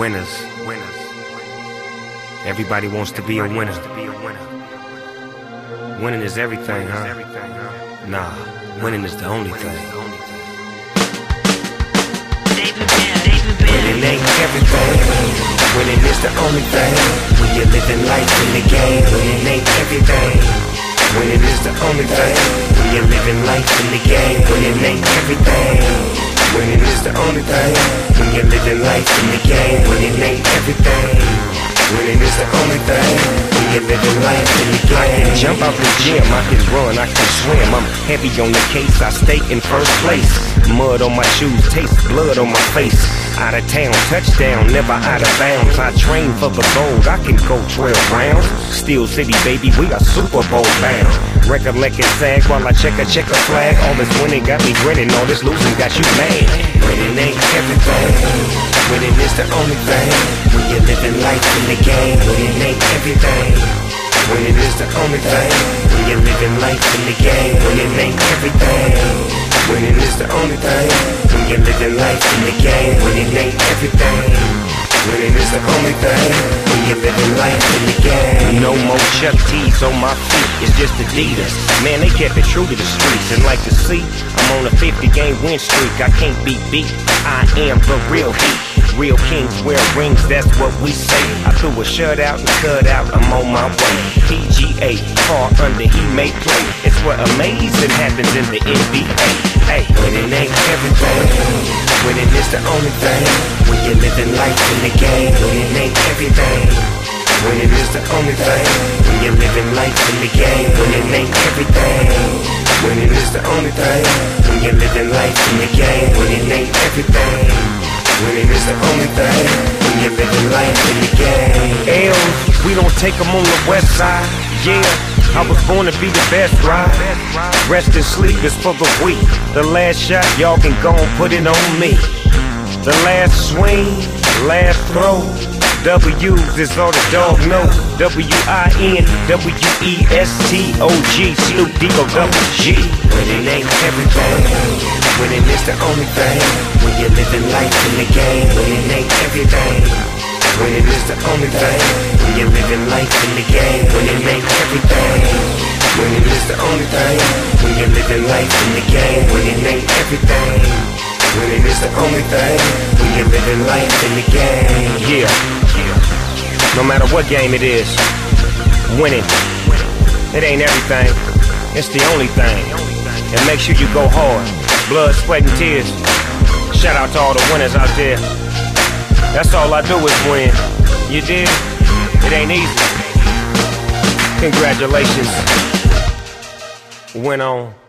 Winners. Everybody wants to be a winner. Winning is everything, huh? Nah, winning is the only thing. Winning ain't everything. Winning is the only thing. When you're living life in the game, winning ain't everything. Winning is the only thing. When you're living life in the game, winning ain't everything. Winning is the only thing. When you're living life in the game, winning ain't everything. Winning is the only thing. When you're living life in the game. I can jump out the gym, I can run, I can swim. I'm heavy on the case, I stay in first place. Mud on my shoes, taste blood on my face. Out of town, touchdown, never out of bounds. I train for the gold, I can go 12 rounds. Steel City, baby, we are Super Bowl bound. Recollect and sag while I check a flag. All this winning got me grinning, all this losing got you mad. Winning ain't everything. Winning is the only thing. When you're living life in the game, winning ain't everything. Winning is the only thing. When you're living life in the game, winning ain't everything. Winning is the only thing. When you're living life in the game, winning ain't everything. Winning is the only thing. When you're living life in the game. No more Chuck T's on my feet, it's just Adidas. Man, they kept it true to the streets. And like to see, I'm on a 50-game win streak. I can't be beat, I am the real heat. Real kings wear rings, that's what we say. I threw a shutout and cut out, I'm on my way. PGA, far under, he may play. It's what amazing happens in the NBA. Hey, winning ain't everything. Winning is the only thing. When you're living life in the game, winning ain't everything. Winning is the only thing. When you're living life in the game, winning ain't everything. Winning is the only thing. When you're living life in the game, winning ain't everything. Winning is the only thing. When you're living life in the game. L's, we don't take them on the west side. Yeah, I was born to be the best, right? Rest and sleep is for the weak. The last shot, y'all can go and put it on me. The last swing, last throw. W's is all the dog know. W-I-N-W-E-S-T-O-G, Snoop D-O double G. Winning ain't everything. Winning is the only thing. When you're living life in the game, winning ain't everything. Winning is the only thing. When you're living life in the game, winning ain't everything. Winning is the only thing. When you're living life in the game, winning ain't everything. Winning is the only thing. When you're living life in the game. Yeah. No matter what game it is, winning, it ain't everything. It's the only thing. And make sure you go hard. Blood, sweat, and tears. Shout out to all the winners out there. That's all I do is win. You did? It ain't easy. Congratulations. Win on.